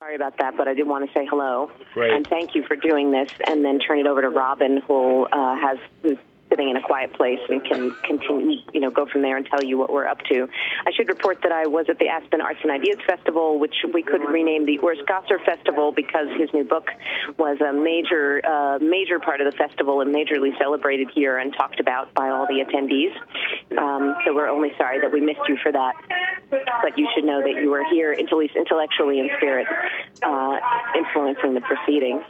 sorry about that, but I did want to say hello. Great. And thank you for doing this, and then turn it over to Robin, who's sitting in a quiet place and can continue, go from there and tell you what we're up to. I should report that I was at the Aspen Arts and Ideas Festival, which we could rename the Urs Gasser Festival because his new book was a major part of the festival and majorly celebrated here and talked about by all the attendees. So we're only sorry that we missed you for that. But you should know that you were here, at least intellectually in spirit, influencing the proceedings.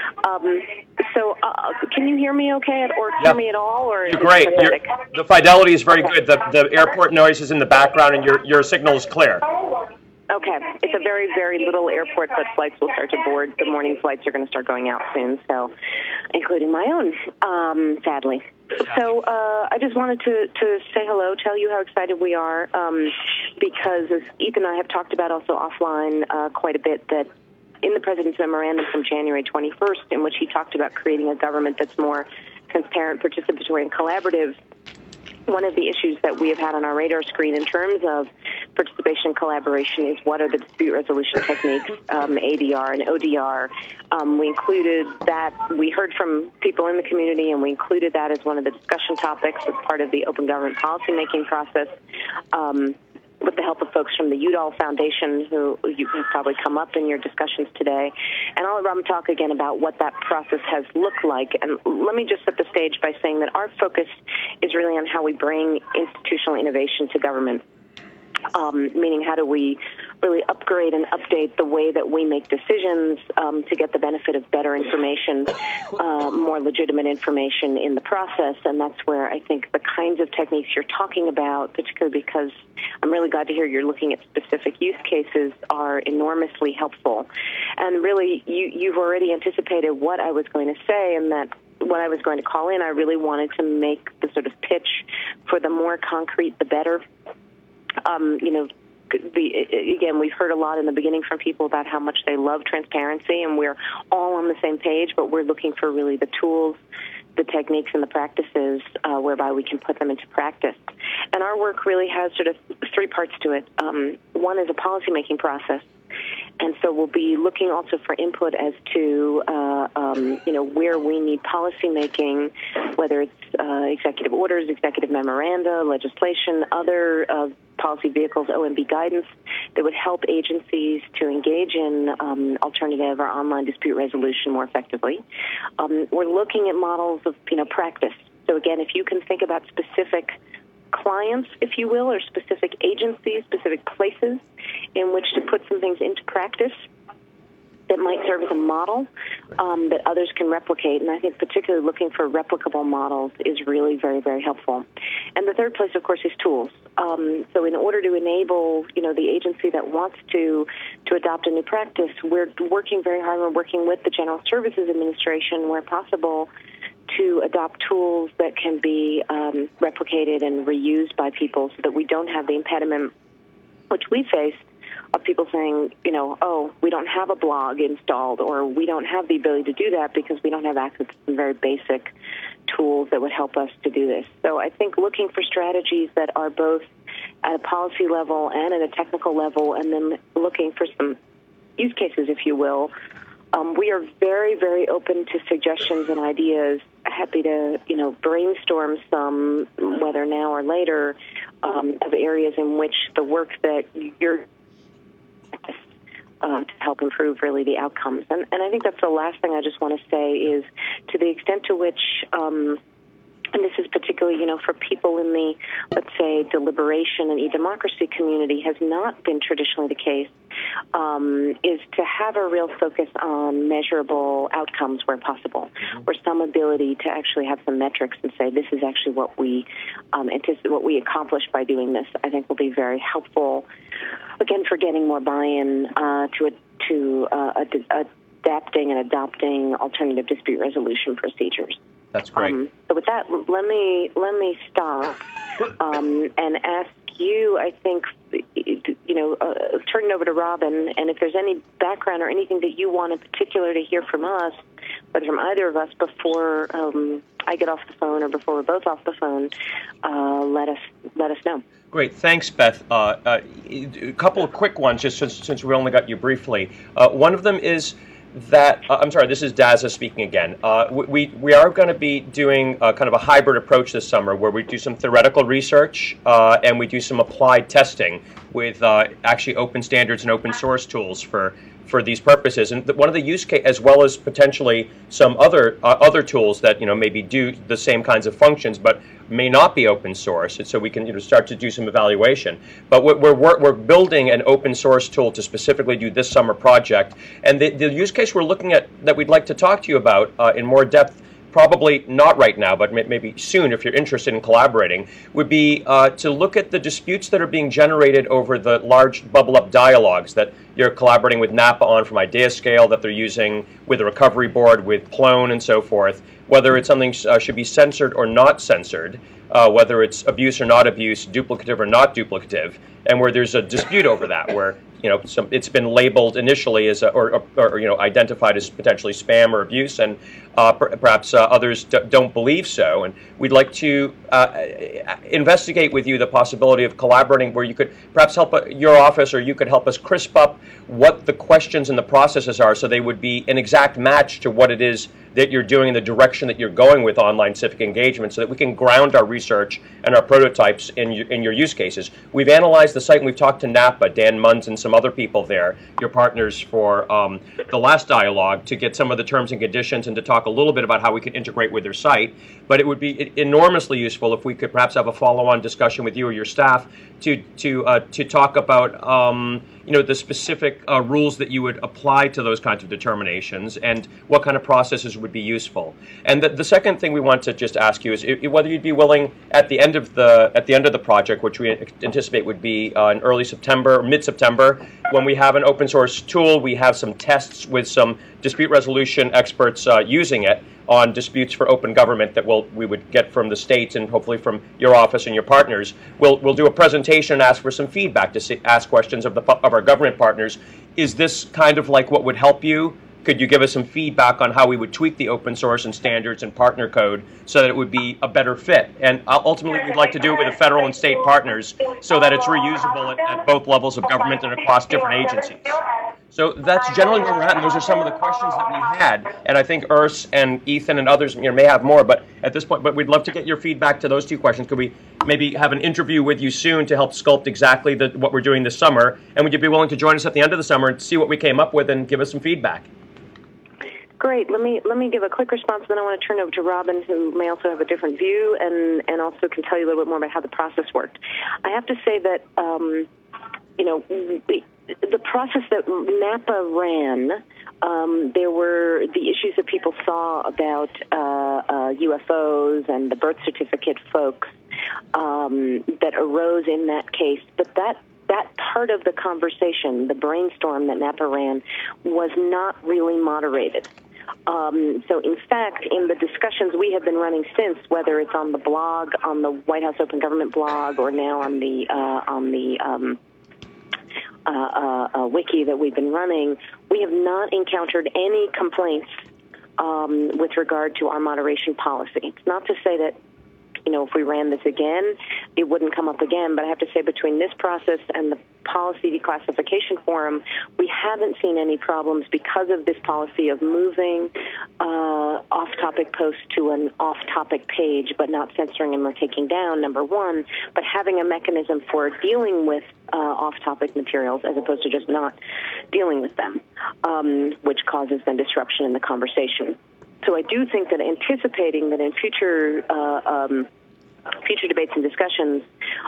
So can you hear me okay, or hear me at all? Or you're great. The fidelity is very good. The airport noise is in the background, and your signal is clear. Okay. It's a very, very little airport, but flights will start to board. The morning flights are going to start going out soon, so including my own, sadly. So I just wanted to say hello, tell you how excited we are, because as Ethan and I have talked about also offline quite a bit, that in the President's memorandum from January 21st, in which he talked about creating a government that's more transparent, participatory, and collaborative, one of the issues that we have had on our radar screen in terms of participation and collaboration is what are the dispute resolution techniques, ADR and ODR. We included that. We heard from people in the community, and we included that as one of the discussion topics as part of the open government policymaking process. With the help of folks from the Udall Foundation, who you can probably come up in your discussions today. And I'll let Robin talk again about what that process has looked like. And let me just set the stage by saying that our focus is really on how we bring institutional innovation to government, meaning how do we really upgrade and update the way that we make decisions to get the benefit of better information, more legitimate information in the process. And that's where I think the kinds of techniques you're talking about, particularly because I'm really glad to hear you're looking at specific use cases, are enormously helpful. And really, you've already anticipated what I was going to say, and that what I was going to call in, I really wanted to make the sort of pitch for the more concrete, the better. Again, we've heard a lot in the beginning from people about how much they love transparency, and we're all on the same page, but we're looking for really the tools, the techniques, and the practices whereby we can put them into practice. And our work really has sort of three parts to it. One is a policymaking process. And so we'll be looking also for input as to, where we need policymaking, whether it's executive orders, executive memoranda, legislation, other policy vehicles, OMB guidance that would help agencies to engage in alternative or online dispute resolution more effectively. We're looking at models of, practice. So again, if you can think about specific clients, if you will, or specific agencies, specific places in which to put some things into practice that might serve as a model that others can replicate. And I think particularly looking for replicable models is really very, very helpful. And the third place, of course, is tools. So in order to enable, the agency that wants to adopt a new practice, we're working very hard. We're working with the General Services Administration where possible to adopt tools that can be replicated and reused by people so that we don't have the impediment which we face of people saying, we don't have a blog installed, or we don't have the ability to do that because we don't have access to some very basic tools that would help us to do this. So I think looking for strategies that are both at a policy level and at a technical level, and then looking for some use cases, if you will. We are very, very open to suggestions and ideas. Happy to, brainstorm some, whether now or later, of areas in which the work that you're to help improve really the outcomes. And I think that's the last thing I just want to say is to the extent to which, and this is particularly, for people in the, let's say, deliberation and e-democracy community has not been traditionally the case, is to have a real focus on measurable outcomes where possible, or some ability to actually have some metrics and say this is actually what we anticipate, what we accomplish by doing this. I think will be very helpful, again, for getting more buy-in to adapting and adopting alternative dispute resolution procedures. That's great. So with that, let me stop and ask you, I think, turn it over to Robin, and if there's any background or anything that you want in particular to hear from us, whether from either of us, before I get off the phone or before we're both off the phone, let us know. Great. Thanks, Beth. A couple of quick ones, just since we only got you briefly. One of them is that, I'm sorry, this is Daza speaking again. We are going to be doing kind of a hybrid approach this summer where we do some theoretical research and we do some applied testing with actually open standards and open source tools for these purposes. And one of the use case, as well as potentially some other tools that maybe do the same kinds of functions, but may not be open source, and so we can start to do some evaluation. But we're building an open source tool to specifically do this summer project, and the use case we're looking at that we'd like to talk to you about in more depth, probably not right now, but maybe soon if you're interested in collaborating, would be to look at the disputes that are being generated over the large bubble-up dialogues that you're collaborating with NAPA on from IdeaScale, that they're using with the recovery board, with Plone and so forth, whether it's something should be censored or not censored, whether it's abuse or not abuse, duplicative or not duplicative, and where there's a dispute over that, where it's been labeled initially as or identified as potentially spam or abuse, and perhaps others don't believe so. And we'd like to investigate with you the possibility of collaborating, where you could perhaps help your office, or you could help us crisp up what the questions and the processes are, so they would be an exact match to what it is that you're doing in the direction that you're going with online civic engagement, so that we can ground our research and our prototypes in your use cases. We've analyzed the site, and we've talked to NAPA, Dan Munns, and some other people there, your partners for the last dialogue, to get some of the terms and conditions and to talk a little bit about how we could integrate with their site. But it would be enormously useful if we could perhaps have a follow-on discussion with you or your staff to talk about the specific rules that you would apply to those kinds of determinations, and what kind of processes would be useful. And the second thing we want to just ask you is whether you'd be willing at the end of the project, which we anticipate would be in early September, mid-September, when we have an open source tool, we have some tests with some dispute resolution experts using it on disputes for open government that we would get from the states and hopefully from your office and your partners. We'll do a presentation and ask for some feedback, to ask questions of our government partners. Is this kind of like what would help you? Could you give us some feedback on how we would tweak the open source and standards and partner code so that it would be a better fit? And ultimately, we'd like to do it with the federal and state partners so that it's reusable at both levels of government and across different agencies. So that's generally where we're at, and those are some of the questions that we had. And I think Urs and Ethan and others may have more, but at this point, we'd love to get your feedback to those two questions. Could we maybe have an interview with you soon to help sculpt exactly what we're doing this summer? And would you be willing to join us at the end of the summer and see what we came up with and give us some feedback? Great. Let me give a quick response, then I want to turn over to Robin, who may also have a different view and also can tell you a little bit more about how the process worked. I have to say that the process that NAPA ran, there were the issues that people saw about UFOs and the birth certificate folks that arose in that case, but that part of the conversation, the brainstorm that NAPA ran, was not really moderated. So, in fact, in the discussions we have been running since, whether it's on the blog, on the White House Open Government blog, or now on the wiki that we've been running, we have not encountered any complaints with regard to our moderation policy. It's not to say that, if we ran this again, it wouldn't come up again, but I have to say between this process and the policy declassification forum, we haven't seen any problems because of this policy of moving off-topic posts to an off-topic page, but not censoring them or taking down, number one, but having a mechanism for dealing with off-topic materials as opposed to just not dealing with them, which causes then disruption in the conversation. So I do think that anticipating that in future debates and discussions,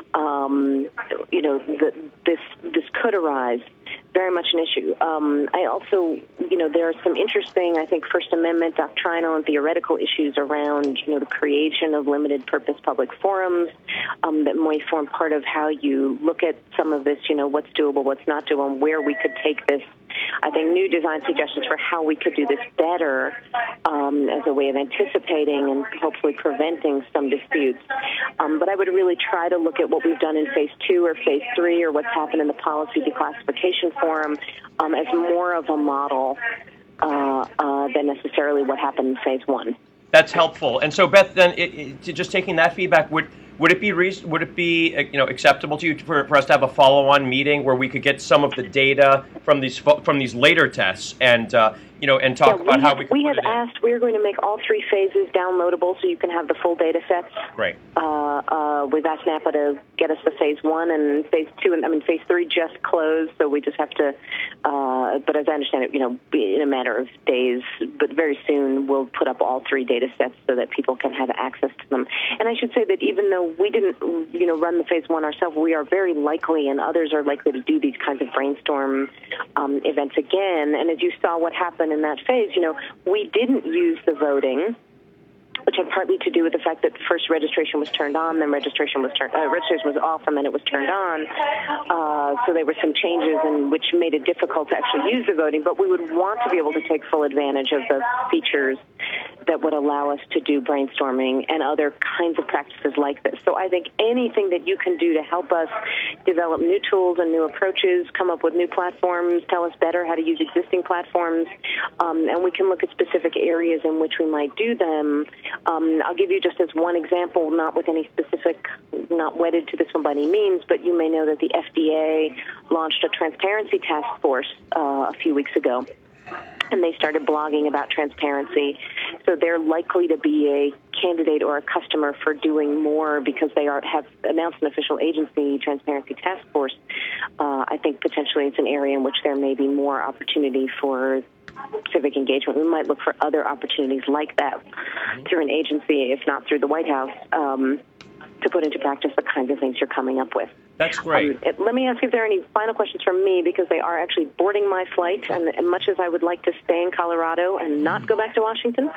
this could arise, very much an issue. I also, there are some interesting, I think, First Amendment doctrinal and theoretical issues around, the creation of limited purpose public forums that might form part of how you look at some of this, what's doable, what's not doable, and where we could take this. I think new design suggestions for how we could do this better as a way of anticipating and hopefully preventing some disputes. But I would really try to look at what we've done in Phase 2 or Phase 3 or what's happened in the Policy Declassification Forum as more of a model than necessarily what happened in phase one. That's helpful. And so, Beth, then just taking that feedback, would it be acceptable to you for us to have a follow-on meeting where we could get some of the data from these later tests and talk about how we could we have asked. We're going to make all three phases downloadable so you can have the full data sets. Right. We've asked NAPA to get us the phase one and phase two, and phase three just closed, so we just have to. But as I understand it, in a matter of days, but very soon we'll put up all three data sets so that people can have access to them. And I should say that even though we didn't, run the phase one ourselves, we are very likely, and others are likely to do these kinds of brainstorm events again. And as you saw what happened in that phase, we didn't use the voting, which had partly to do with the fact that first registration was turned on, then registration was off, and then it was turned on. So there were some changes which made it difficult to actually use the voting, but we would want to be able to take full advantage of the features that would allow us to do brainstorming and other kinds of practices like this. So I think anything that you can do to help us develop new tools and new approaches, come up with new platforms, tell us better how to use existing platforms, and we can look at specific areas in which we might do them. I'll give you just as one example, not with any specific, not wedded to this one by any means, but you may know that the FDA launched a transparency task force a few weeks ago. And they started blogging about transparency. So they're likely to be a candidate or a customer for doing more because they have announced an official agency transparency task force. I think potentially it's an area in which there may be more opportunity for civic engagement. We might look for other opportunities like that through an agency, if not through the White House, to put into practice the kinds of things you're coming up with. That's great. Let me ask if there are any final questions from me, because they are actually boarding my flight, and much as I would like to stay in Colorado and not go back to Washington,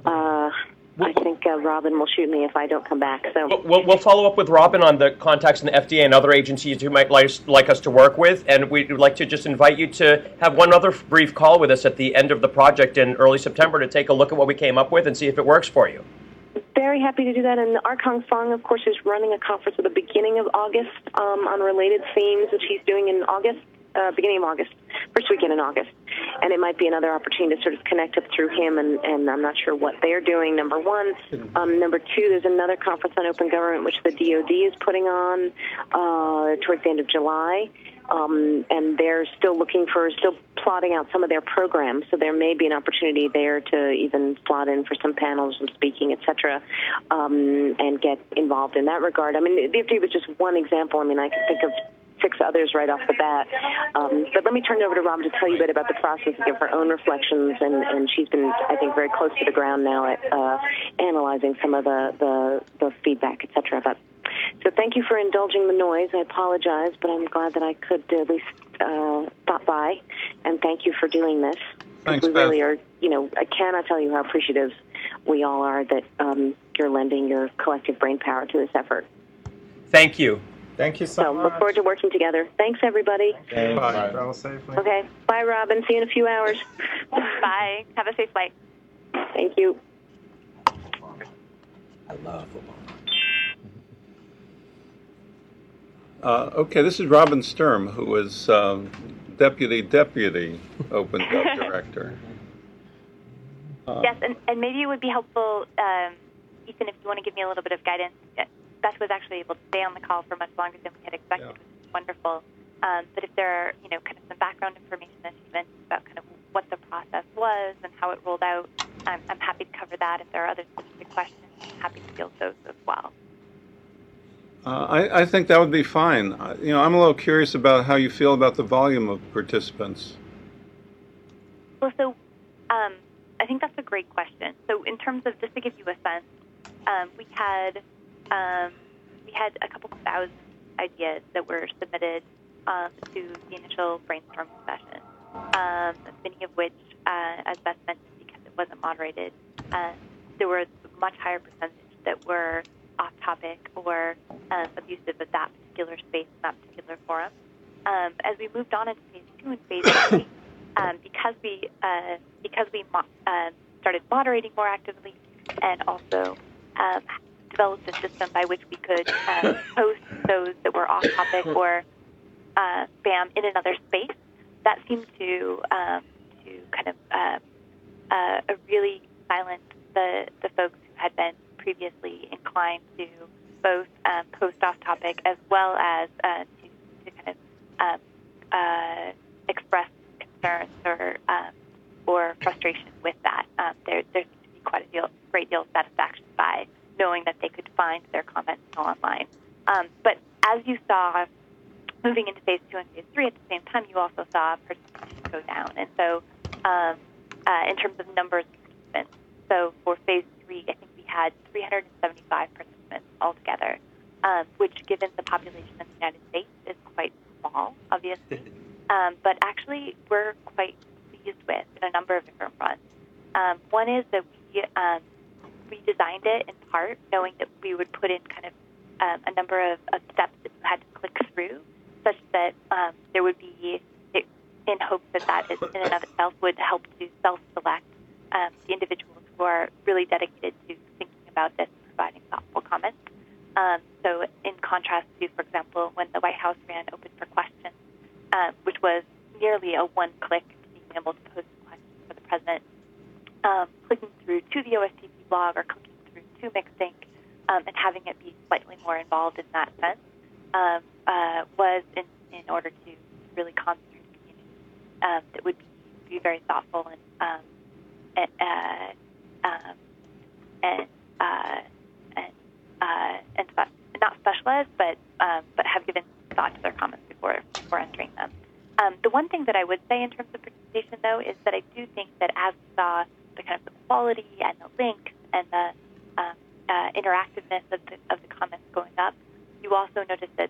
I think Robin will shoot me if I don't come back. So we'll follow up with Robin on the contacts in the FDA and other agencies who might like us to work with, and we'd like to just invite you to have one other brief call with us at the end of the project in early September to take a look at what we came up with and see if it works for you. Very happy to do that. And Arkang Fong, of course, is running a conference at the beginning of August on related themes, which he's doing in August, beginning of August, first weekend in August. And it might be another opportunity to sort of connect up through him, and I'm not sure what they're doing, number one. Number two, there's another conference on open government, which the DOD is putting on towards the end of July. And they're still plotting out some of their programs, so there may be an opportunity there to even slot in for some panels and speaking, et cetera, and get involved in that regard. I mean, the FDA was just one example. I mean, I can think of 6 others right off the bat. But let me turn it over to Robin to tell you a bit about the process and give her own reflections, and she's been, I think, very close to the ground now at analyzing some of the feedback, et cetera. So thank you for indulging the noise. I apologize, but I'm glad that I could at least stop by, and thank you for doing this. Thanks, we really are, I cannot tell you how appreciative we all are that you're lending your collective brain power to this effort. Thank you. Thank you so much. Look forward to working together. Thanks, everybody. Okay, bye. Travel safely. Okay. Bye, Robin. See you in a few hours. Bye. Have a safe flight. Thank you. I love Obama. Okay, this is Robin Sturm, who is Deputy Open Gov Director. Yes, and maybe it would be helpful, Ethan, if you want to give me a little bit of guidance. Beth was actually able to stay on the call for much longer than we had expected, which is wonderful. But if there are, kind of some background information that she mentioned about kind of what the process was and how it rolled out, I'm happy to cover that. If there are other specific questions, I'm happy to field those as well. I think that would be fine. I'm a little curious about how you feel about the volume of participants. Well, so I think that's a great question. So in terms of, just to give you a sense, we had a couple thousand ideas that were submitted to the initial brainstorming session, many of which, as Beth mentioned, because it wasn't moderated, there were a much higher percentage that were off-topic or abusive of that particular space, that particular forum. As we moved on into phase 2 and phase 3, because we started moderating more actively and also developed a system by which we could post those that were off-topic or spam in another space, that seemed to kind of silence the folks who had been previously inclined to both post off topic as well as to kind of express concerns or frustration with that. There seems to be great deal of satisfaction by knowing that they could find their comments online. But as you saw, moving into phase 2 and phase 3 at the same time, you also saw participation go down. And so in terms of numbers of participants, so for phase 3, I think we had 375 participants altogether, which given the population of the United States is quite small, obviously. But actually we're quite pleased with in a number of different fronts. One is that we designed it in part knowing that we would put in kind of a number of steps that you had to click through, such that there would be, in hopes that in and of itself would help to self-select the individuals who are really dedicated to thinking about this and providing thoughtful comments. So in contrast to, for example, when the White House ran Open for Questions, which was nearly a one-click to being able to post questions for the president, clicking through to the OSTP blog or clicking through to Mixsync and having it be slightly more involved in that sense was in order to really concentrate a community that would be very thoughtful and not specialized, but have given thought to their comments before entering them. The one thing that I would say in terms of participation, though, is that I do think that as we saw the kind of the quality and the links and the interactiveness of the comments going up, you also noticed that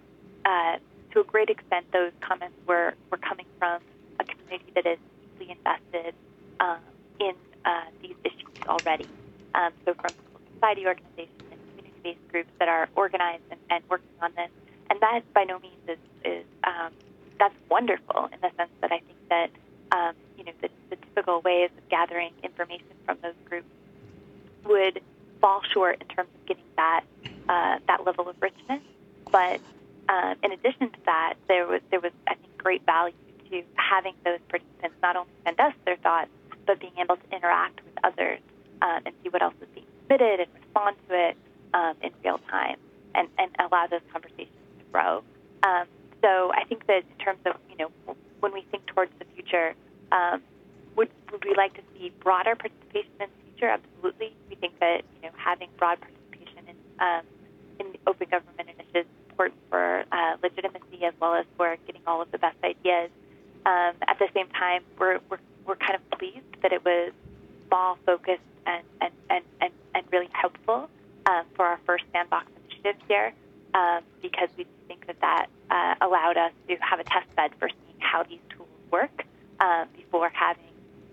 to a great extent those comments were coming from a community that is deeply invested in these issues already. So from civil society organizations and community-based groups that are organized and working on this, and that by no means is that's wonderful in the sense that I think that the typical ways of gathering information from those groups would fall short in terms of getting that level of richness. But in addition to that, there was I think great value to having those participants not only send us their thoughts, but being able to interact with others and see what else is being submitted and respond to it in real time and allow those conversations to grow. So I think that in terms of when we think towards the future, would we like to see broader participation in the future? Absolutely. We think that having broad participation in open government initiatives is important for legitimacy as well as for getting all of the best ideas. At the same time, we're kind of pleased that it was small, focused, and really helpful for our first sandbox initiative here, because we think that allowed us to have a test bed for seeing how these tools work before having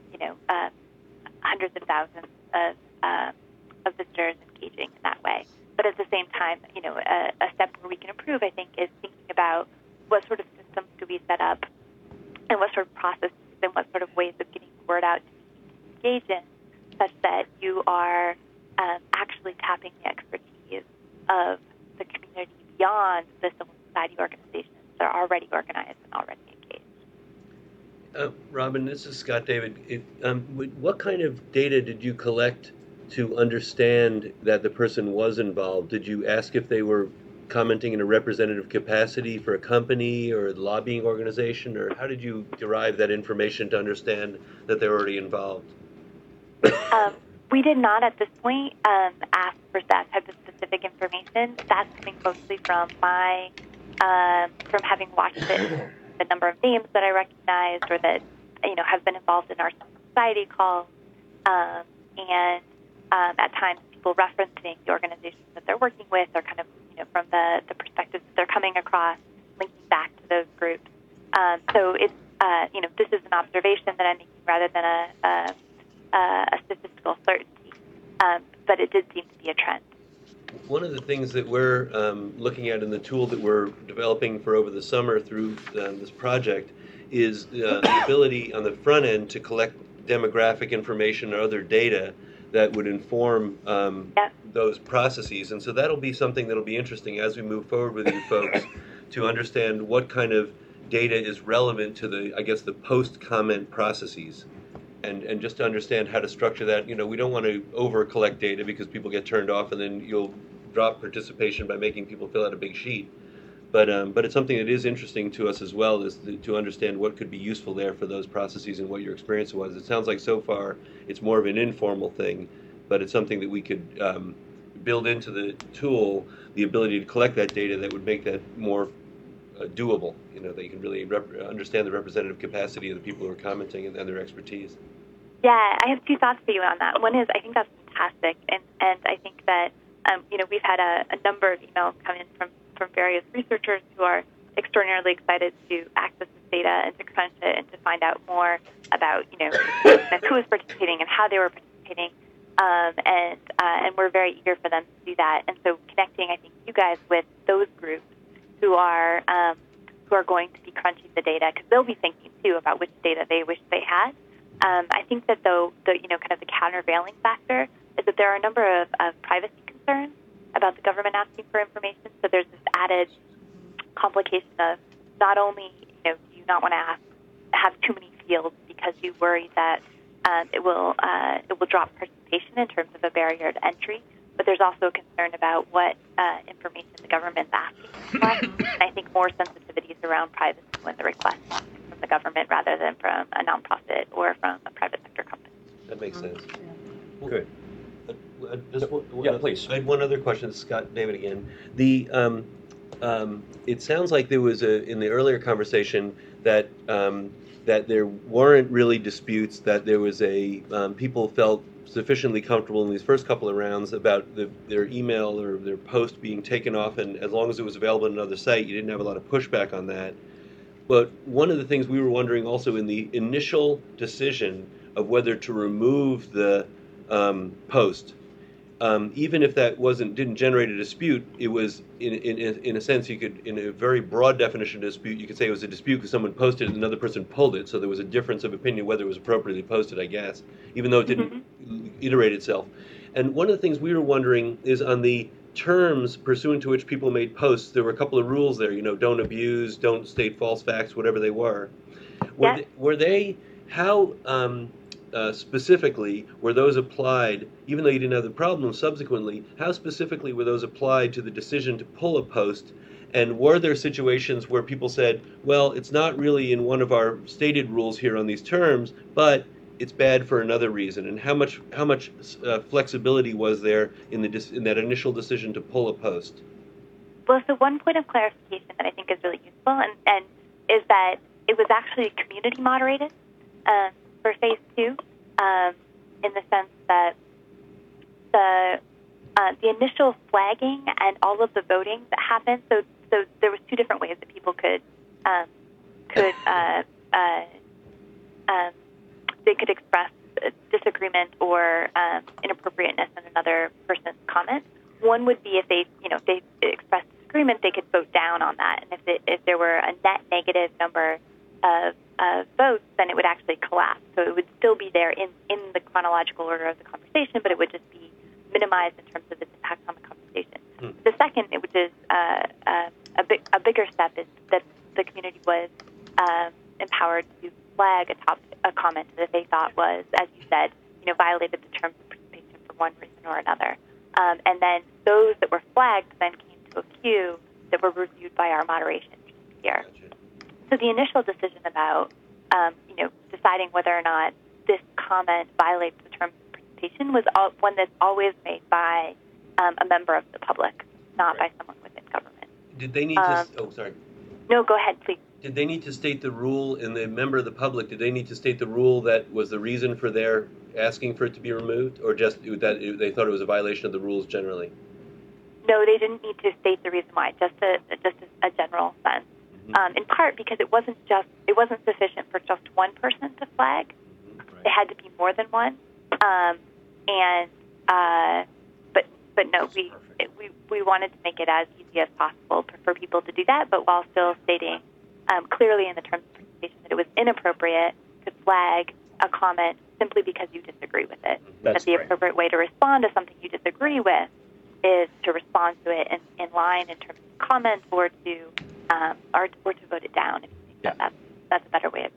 hundreds of thousands of visitors engaging in that way. But at the same time, a step where we can improve, I think, is thinking about what sort of systems do we set up and what sort of processes and what sort of ways of getting the word out to engage in, such that you are actually tapping the expertise of the community beyond the civil society organizations that are already organized and already engaged. Robin, this is Scott David. What kind of data did you collect to understand that the person was involved? Did you ask if they were commenting in a representative capacity for a company or a lobbying organization, or how did you derive that information to understand that they're already involved? We did not at this point ask for that type of specific information. That's coming mostly from from having watched it, the number of names that I recognized or that have been involved in our society calls, and at times people referencing the organizations that they're working with, or kind of from the perspectives that they're coming across, linking back to those groups. So it's this is an observation that I'm making rather than a statistical certainty, but it did seem to be a trend. One of the things that we're looking at in the tool that we're developing for over the summer through this project is the ability on the front end to collect demographic information or other data that would inform those processes. And so that'll be something that'll be interesting as we move forward with you folks to understand what kind of data is relevant to the post-comment processes. and just to understand how to structure that. We don't want to over collect data because people get turned off, and then you'll drop participation by making people fill out a big sheet. But it's something that is interesting to us as well, is to understand what could be useful there for those processes and what your experience was. It sounds like so far it's more of an informal thing, but it's something that we could build into the tool, the ability to collect that data that would make that more doable. That you can really understand the representative capacity of the people who are commenting and their expertise. Yeah, I have two thoughts for you on that. One is I think that's fantastic, and I think that we've had a number of emails come in from various researchers who are extraordinarily excited to access this data and to crunch it and to find out more about who was participating and how they were participating, and we're very eager for them to do that. And so connecting, I think, you guys with those groups who are going to be crunching the data, because they'll be thinking too about which data they wish they had. I think that though kind of the countervailing factor is that there are a number of privacy concerns about the government asking for information. So there's this added complication of not only do you not want to have too many fields because you worry that it will drop participation in terms of a barrier to entry, but there's also a concern about what information the government's asking for. And I think more sensitivities around privacy when the request comes from the government rather than from a nonprofit or from a private sector company. That makes sense. Good. Please. I had one other question, Scott David again. It sounds like there was in the earlier conversation that there weren't really disputes, that there was people felt sufficiently comfortable in these first couple of rounds about their email or their post being taken off, and as long as it was available on another site, you didn't have a lot of pushback on that. But one of the things we were wondering also in the initial decision of whether to remove the post, even if that didn't generate a dispute, it was in a sense, you could, in a very broad definition of dispute, you could say it was a dispute because someone posted it and another person pulled it, so there was a difference of opinion whether it was appropriately posted, I guess, even though it didn't iterate itself. And one of the things we were wondering is on the terms pursuant to which people made posts, there were a couple of rules there, don't abuse, don't state false facts, whatever they were. Were they how specifically were those applied, even though you didn't have the problem subsequently, how specifically were those applied to the decision to pull a post? And were there situations where people said, well, it's not really in one of our stated rules here on these terms, but it's bad for another reason? And how much flexibility was there in that initial decision to pull a post? Well, so one point of clarification that I think is really useful and is that it was actually community moderated for phase 2, in the sense that the initial flagging and all of the voting that happened. So there was 2 different ways that people could they could express disagreement or inappropriateness in another person's comment. One would be if they expressed disagreement, they could vote down on that, and if there were a net negative number of votes, then it would actually collapse. So it would still be there in the chronological order of the conversation, but it would just be minimized in terms of its impact on the conversation. The second, which is a bigger step, is that the community was empowered to flag a comment that they thought was, as you said, violated the terms of participation for one reason or another. And then those that were flagged then came to a queue that were reviewed by our moderation team here. Gotcha. So the initial decision about, deciding whether or not this comment violates the terms of participation was one that's always made by a member of the public, not by someone within government. Did they need to? Sorry. No, go ahead, please. Did they need to state the rule in the member of the public? Did they need to state the rule that was the reason for their asking for it to be removed, or just that they thought it was a violation of the rules generally? No, they didn't need to state the reason why. Just a general sense. In part because it wasn't sufficient for just one person to flag. Right. It had to be more than one. But no, we wanted to make it as easy as possible for people to do that, but while still stating clearly in the terms of participation that it was inappropriate to flag a comment simply because you disagree with it. That's that the appropriate way to respond to something you disagree with is to respond to it in line in terms of comments, or to vote it down if you think that's a better way of dealing.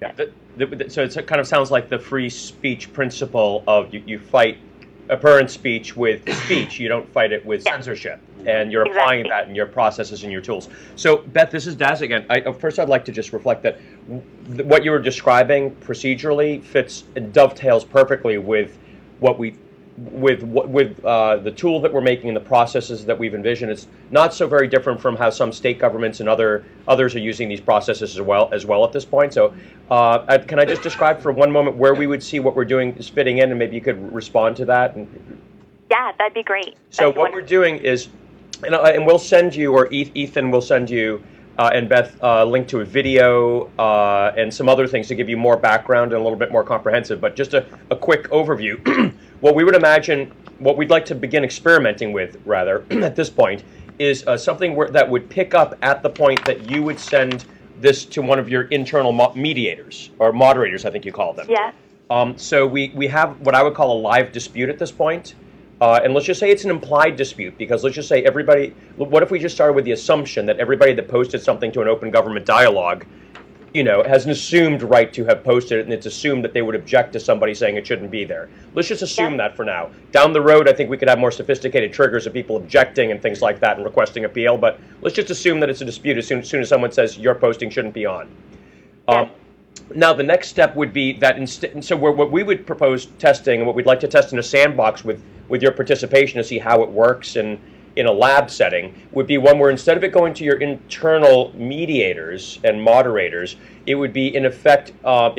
Yeah. So it kind of sounds like the free speech principle of you fight apparent speech with speech. You don't fight it with censorship. And you're applying that in your processes and your tools. So, Beth, this is Daz again. First, I'd like to just reflect that what you were describing procedurally fits and dovetails perfectly with what we the tool that we're making and the processes that we've envisioned. It's not so very different from how some state governments and others are using these processes as well at this point. So can I just describe for one moment where we would see what we're doing is fitting in, and maybe you could respond to that? Yeah, that'd be great. So what we're doing is, and we'll send you, or Ethan will send you, and Beth, a link to a video and some other things to give you more background and a little bit more comprehensive, but just a quick overview. What we would imagine, what we'd like to begin experimenting with, rather, at this point, is something that would pick up at the point that you would send this to one of your internal mediators, or moderators, I think you call them. Yeah. So we have what I would call a live dispute at this point. And let's just say it's an implied dispute, because let's just say everybody, what if we just started with the assumption that everybody that posted something to an open government dialogue, has an assumed right to have posted it, and it's assumed that they would object to somebody saying it shouldn't be there. Let's just assume that for now. Down the road, I think we could have more sophisticated triggers of people objecting and things like that and requesting appeal, but let's just assume that it's a dispute as soon as someone says your posting shouldn't be on. Now, the next step would be that what we would propose testing, and what we'd like to test in a sandbox with your participation to see how it works and in a lab setting, would be one where instead of it going to your internal mediators and moderators, it would be in effect, that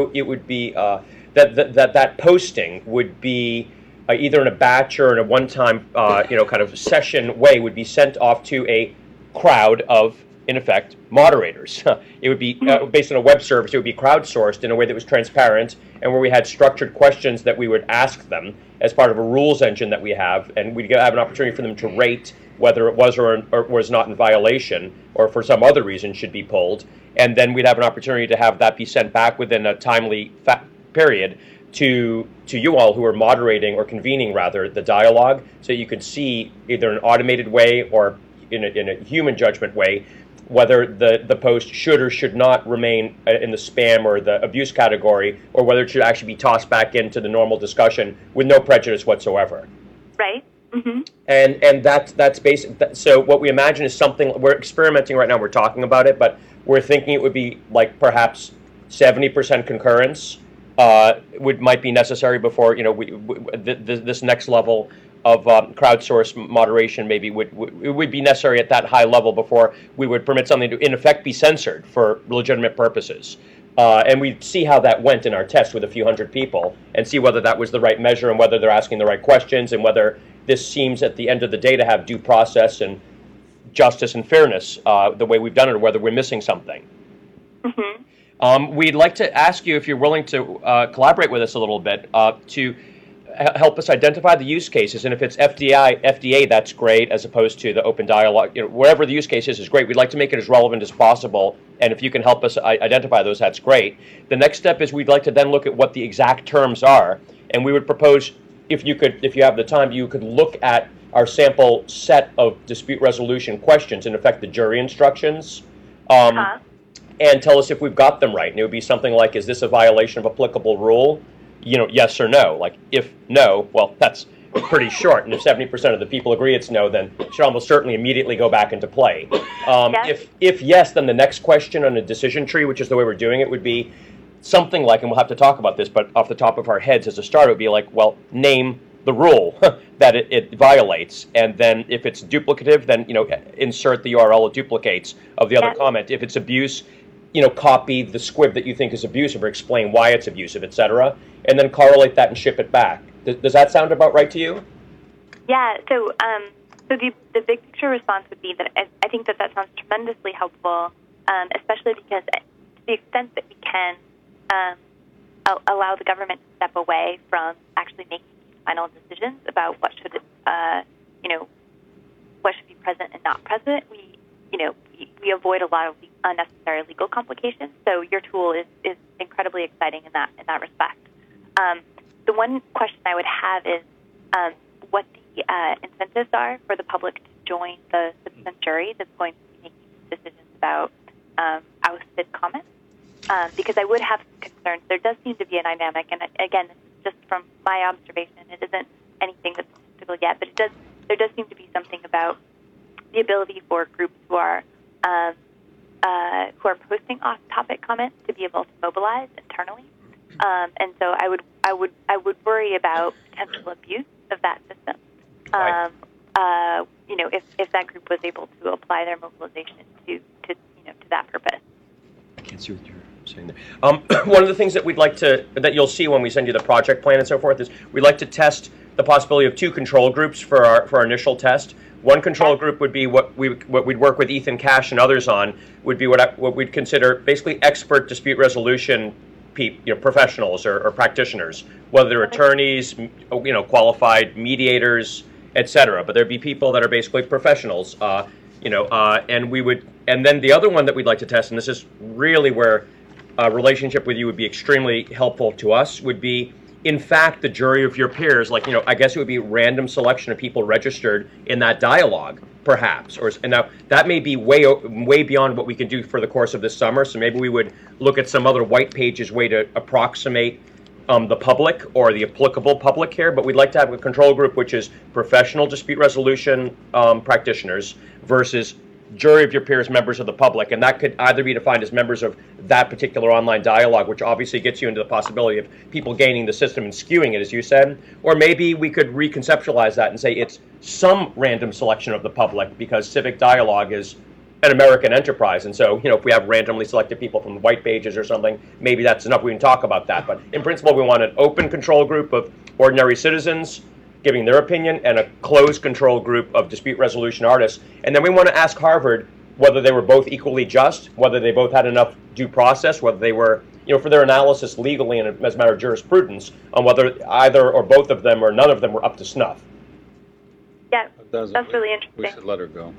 posting would be either in a batch or in a one-time, kind of session way, would be sent off to a crowd of, in effect, moderators. It would be based on a web service. It would be crowdsourced in a way that was transparent, and where we had structured questions that we would ask them as part of a rules engine that we have, and we'd have an opportunity for them to rate whether it was or was not in violation, or for some other reason should be pulled. And then we'd have an opportunity to have that be sent back within a timely period to you all who are moderating or convening, rather, the dialogue, so you could see either in an automated way or in a human judgment way whether the post should or should not remain in the spam or the abuse category, or whether it should actually be tossed back into the normal discussion with no prejudice whatsoever. Right. Mm-hmm. And that's basic. So what we imagine is something, we're experimenting right now, we're talking about it, but we're thinking it would be like perhaps 70% concurrence might be necessary before, this next level of crowdsourced moderation maybe would be necessary at that high level before we would permit something to, in effect, be censored for legitimate purposes. And we'd see how that went in our test with a few hundred people and see whether that was the right measure and whether they're asking the right questions and whether this seems at the end of the day to have due process and justice and fairness the way we've done it, or whether we're missing something. Mm-hmm. We'd like to ask you if you're willing to collaborate with us a little bit to help us identify the use cases, and if it's FDA, that's great, as opposed to the open dialogue. Whatever the use case is great. We'd like to make it as relevant as possible, and if you can help us identify those, that's great. The next step is we'd like to then look at what the exact terms are, and we would propose, if you have the time, you could look at our sample set of dispute resolution questions, in effect the jury instructions, and tell us if we've got them right. And it would be something like, is this a violation of applicable rule? Yes or no. Like, if no, well, that's pretty short. And if 70% of the people agree it's no, then it should almost certainly immediately go back into play. If yes, then the next question on a decision tree, which is the way we're doing it, would be something like, and we'll have to talk about this, but off the top of our heads as a start, it would be like, well, name the rule that it violates, and then if it's duplicative, then insert the URL it duplicates of the other comment. If it's abuse, copy the squib that you think is abusive, or explain why it's abusive, etc., and then correlate that and ship it back. Does that sound about right to you? Yeah. So the big picture response would be that I think that sounds tremendously helpful, especially because to the extent that we can allow the government to step away from actually making final decisions about what should be present and not present, we avoid a lot of unnecessary legal complications. So your tool is incredibly exciting in that respect. The one question I would have is what the incentives are for the public to join the citizen jury that's going to be making decisions about ousted comments. because I would have some concerns. There does seem to be a dynamic, and again, this is just from my observation. It isn't anything that's statistical yet, but there does seem to be something about the ability for groups who are posting off-topic comments to be able to mobilize internally, and so I would worry about potential abuse of that system. Right. If that group was able to apply their mobilization to that purpose. I can't see what you're saying there. One of the things that that you'll see when we send you the project plan and so forth is we'd like to test the possibility of 2 control groups for our initial test. One control group would be what we'd work with Ethan Cash and others on, would be what we'd consider basically expert dispute resolution professionals or practitioners, whether they're attorneys, qualified mediators, etc. But there'd be people that are basically professionals, and then the other one that we'd like to test, and this is really where a relationship with you would be extremely helpful to us, would be, in fact, the jury of your peers. I guess it would be random selection of people registered in that dialogue, perhaps. And now that may be way beyond what we can do for the course of this summer. So maybe we would look at some other white pages way to approximate the public or the applicable public here. But we'd like to have a control group which is professional dispute resolution practitioners versus jury of your peers, members of the public, and that could either be defined as members of that particular online dialogue, which obviously gets you into the possibility of people gaining the system and skewing it, as you said, or maybe we could reconceptualize that and say it's some random selection of the public, because civic dialogue is an American enterprise, and so if we have randomly selected people from white pages or something, maybe that's enough. We can talk about that, but in principle, we want an open control group of ordinary citizens giving their opinion, and a closed control group of dispute resolution artists. And then we want to ask Harvard whether they were both equally just, whether they both had enough due process, whether they were, for their analysis legally and as a matter of jurisprudence, on whether either or both of them or none of them were up to snuff. Yeah, that's really interesting. We should let her go.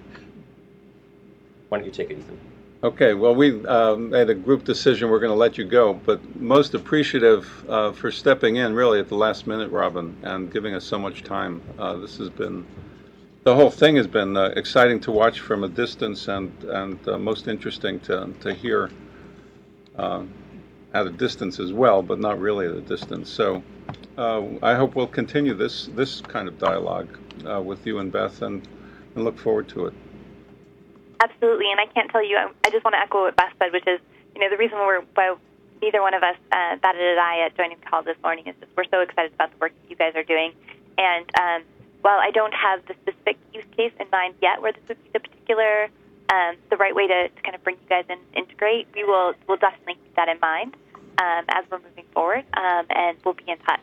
Why don't you take it, Ethan? Okay, well, we made a group decision. We're going to let you go, but most appreciative for stepping in really at the last minute, Robin, and giving us so much time. This has been, the whole thing has been exciting to watch from a distance, and most interesting to hear at a distance as well, but not really at a distance. So I hope we'll continue this kind of dialogue with you and Beth, and look forward to it. Absolutely, and I can't tell you, I just want to echo what Beth said, which is, the reason why neither one of us batted an eye at joining the call this morning is just we're so excited about the work that you guys are doing. And while I don't have the specific use case in mind yet where this would be the particular, the right way to kind of bring you guys in, integrate, we'll definitely keep that in mind as we're moving forward, and we'll be in touch.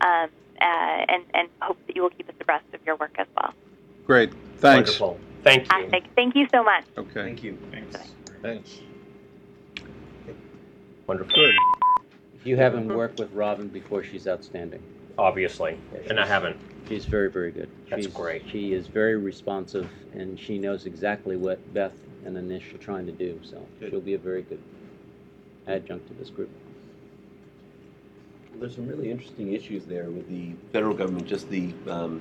And hope that you will keep us abreast of your work as well. Great, thanks. Wonderful. Thank you. Fantastic. Thank you so much. Okay. Thank you. Thanks. Wonderful. Good. If you haven't worked with Robin before, she's outstanding. Obviously, and I haven't. She's very, very good. That's great. She is very responsive, and she knows exactly what Beth and Anish are trying to do, so Good. she'll be a very good adjunct to this group. There's some really interesting issues there with the federal government, just the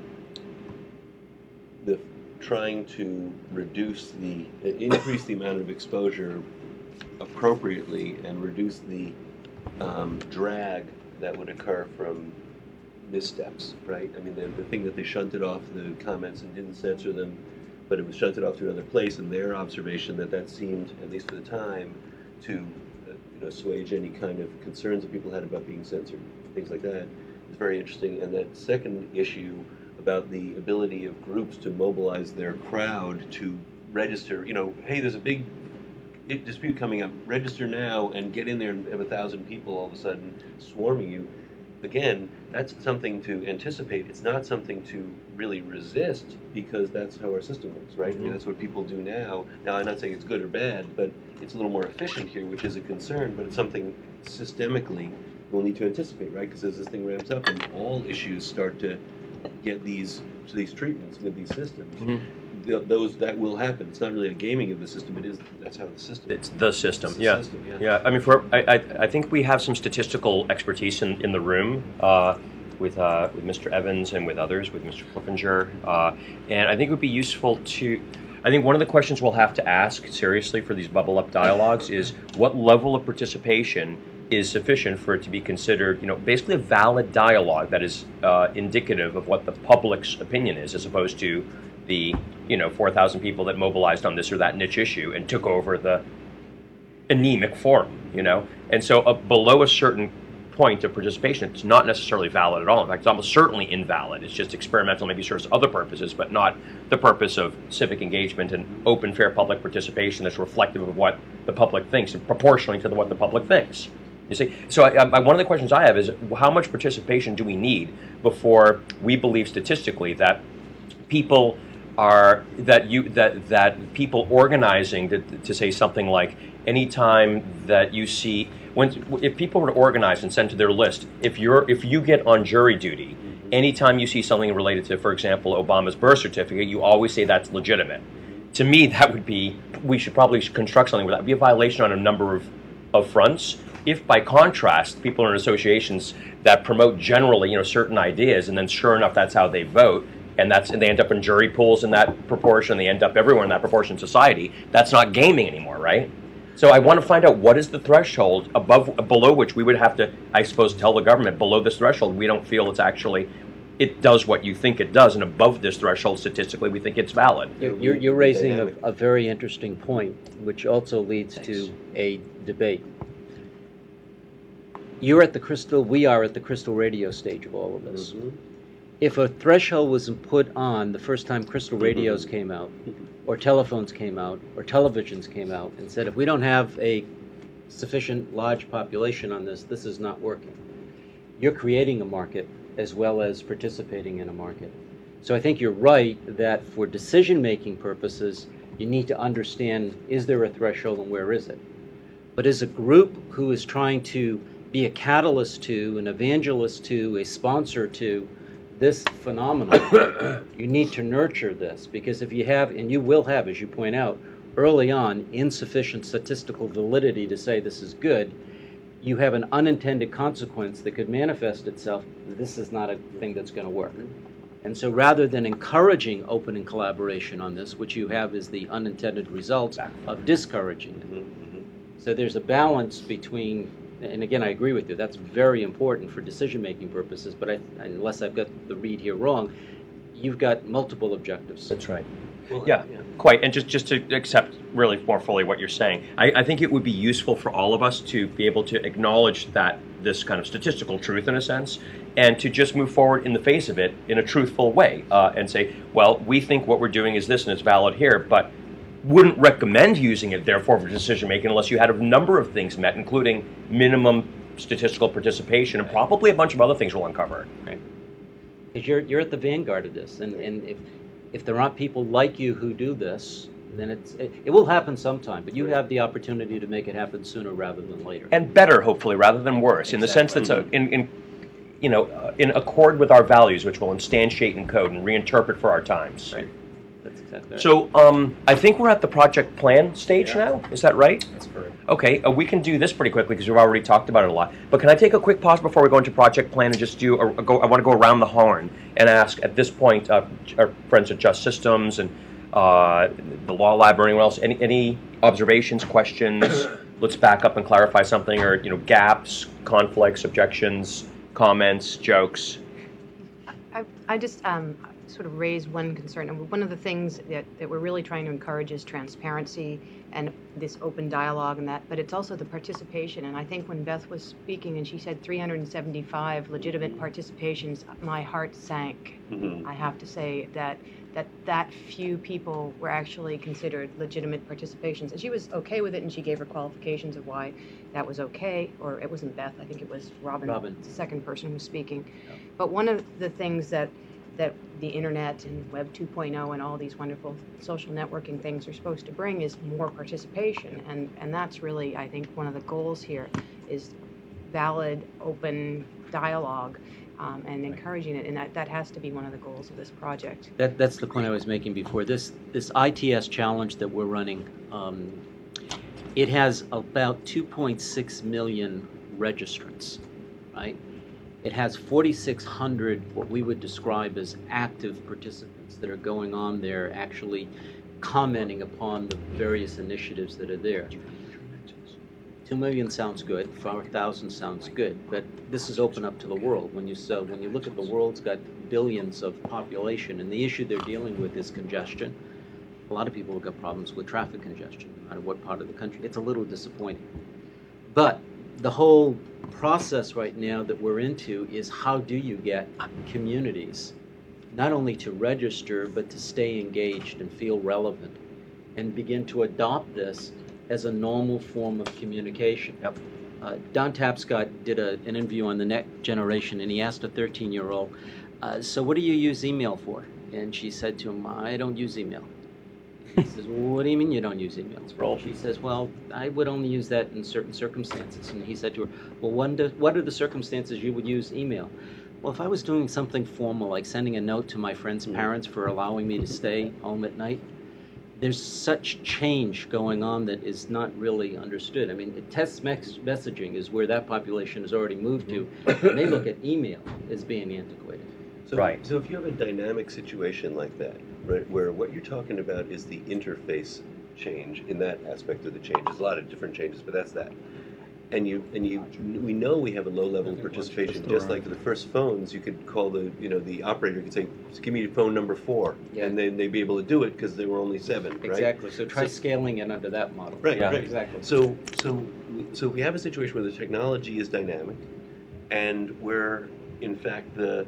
trying to increase the amount of exposure appropriately and reduce the drag that would occur from missteps, right? I mean, the thing that they shunted off the comments and didn't censor them, but it was shunted off to another place, and their observation that seemed, at least for the time, to assuage any kind of concerns that people had about being censored, things like that, is very interesting. And that second issue about the ability of groups to mobilize their crowd to register, hey, there's a big dispute coming up, register now and get in there and have 1,000 people all of a sudden swarming you. Again, that's something to anticipate. It's not something to really resist, because that's how our system works, right? Mm-hmm. I mean, that's what people do now. Now, I'm not saying it's good or bad, but it's a little more efficient here, which is a concern, but it's something systemically we'll need to anticipate, right? Because as this thing ramps up and all issues start to get these treatments with these systems, mm-hmm. That will happen. It's not really a gaming of the system. That's how the system. It's the system. It's the Yeah. system, yeah. Yeah. I mean, I think we have some statistical expertise in the room with Mr. Evans and with others, with Mr. Flippinger, and I think it would be useful to. I think one of the questions we'll have to ask seriously for these bubble up dialogues is what level of participation is sufficient for it to be considered, basically a valid dialogue that is indicative of what the public's opinion is, as opposed to the 4,000 people that mobilized on this or that niche issue and took over the anemic forum, And so below a certain point of participation, it's not necessarily valid at all. In fact, it's almost certainly invalid. It's just experimental, maybe serves other purposes, but not the purpose of civic engagement and open, fair public participation that's reflective of what the public thinks and proportionally to what the public thinks. You see, so one of the questions I have is how much participation do we need before we believe statistically that people are that people organizing to say something like anytime that you see if people were to organize and send to their list, if you get on jury duty, anytime you see something related to, for example, Obama's birth certificate, you always say that's legitimate. To me, that would be, we should probably construct something where that would be a violation on a number of fronts. If by contrast, people are in associations that promote generally, certain ideas, and then sure enough, that's how they vote, and they end up in jury pools in that proportion, they end up everywhere in that proportion in society, that's not gaming anymore, right? So I want to find out what is the threshold below which we would have to, I suppose, tell the government below this threshold we don't feel it does what you think it does, and above this threshold statistically we think it's valid. You're raising a very interesting point, which also leads to a debate. We are at the crystal radio stage of all of this. Mm-hmm. If a threshold was put on the first time crystal radios came out, or telephones came out, or televisions came out, and said, if we don't have a sufficient large population on this is not working. You're creating a market as well as participating in a market. So I think you're right that for decision-making purposes, you need to understand, is there a threshold and where is it? But as a group who is trying to be a catalyst to, an evangelist to, a sponsor to this phenomenon, you need to nurture this, because if you have, and you will have, as you point out, early on, insufficient statistical validity to say this is good, you have an unintended consequence that could manifest itself. This is not a thing that's going to work. And so rather than encouraging open and collaboration on this, which you have is the unintended results of discouraging it. Mm-hmm. So there's a balance between, and again, I agree with you, that's very important for decision-making purposes, but unless I've got the read here wrong, you've got multiple objectives. That's right. Well, yeah, quite. And just to accept really more fully what you're saying, I think it would be useful for all of us to be able to acknowledge that this kind of statistical truth in a sense, and to just move forward in the face of it in a truthful way and say, well, we think what we're doing is this and it's valid here, but wouldn't recommend using it, therefore, for decision-making unless you had a number of things met, including minimum statistical participation and probably a bunch of other things we'll uncover. Right. Because you're at the vanguard of this, and if there aren't people like you who do this, then it will happen sometime, but you have the opportunity to make it happen sooner rather than later. And better, hopefully, rather than worse, in the sense that's in accord with our values, which we'll instantiate in code and reinterpret for our times. Right. That's exactly right. So I think we're at the project plan stage now. Is that right? That's correct. Okay, we can do this pretty quickly because we've already talked about it a lot. But can I take a quick pause before we go into project plan and just I want to go around the horn and ask at this point our friends at Just Systems and the Law Lab or anyone else, any observations, questions? Let's back up and clarify something, or gaps, conflicts, objections, comments, jokes. I just sort of raise one concern. And one of the things that we're really trying to encourage is transparency and this open dialogue and that, but it's also the participation. And I think when Beth was speaking and she said 375 legitimate participations, my heart sank. Mm-hmm. I have to say that few people were actually considered legitimate participations. And she was okay with it, and she gave her qualifications of why that was okay. Or it wasn't Beth, I think it was Robin. The second person who was speaking. Yeah. But one of the things that the internet and Web 2.0 and all these wonderful social networking things are supposed to bring is more participation. And that's really, I think, one of the goals here is valid, open dialogue. And encouraging it, and that has to be one of the goals of this project. That's the point I was making before. This ITS challenge that we're running, it has about 2.6 million registrants, right? It has 4,600 what we would describe as active participants that are going on there actually commenting upon the various initiatives that are there. 2 million sounds good, 4,000 sounds good, but this is open up to the world. When you look at the world's got billions of population, and the issue they're dealing with is congestion. A lot of people have got problems with traffic congestion, no matter what part of the country. It's a little disappointing. But the whole process right now that we're into is how do you get communities not only to register, but to stay engaged and feel relevant and begin to adopt this as a normal form of communication. Yep. Don Tapscott did an interview on the Next Generation, and he asked a 13-year-old, so what do you use email for? And she said to him, I don't use email. He says, well, what do you mean you don't use email? Well, she says, well, I would only use that in certain circumstances. And he said to her, well, what are the circumstances you would use email? Well, if I was doing something formal, like sending a note to my friend's parents for allowing me to stay home at night, there's such change going on that is not really understood. I mean, text messaging is where that population has already moved to, and they look at email as being antiquated. So, Right. So if you have a dynamic situation like that, right, where what you're talking about is the interface change in that aspect of the change. There's a lot of different changes, but that's that. And we know we have a low level of participation. Just like the first phones, you could call the operator could say, "Give me phone number 4," Yeah. and then they'd be able to do it because they were only 7, right? Exactly. So try scaling it under that model. Right, Yeah. right. Exactly. So we have a situation where the technology is dynamic, and where, in fact, the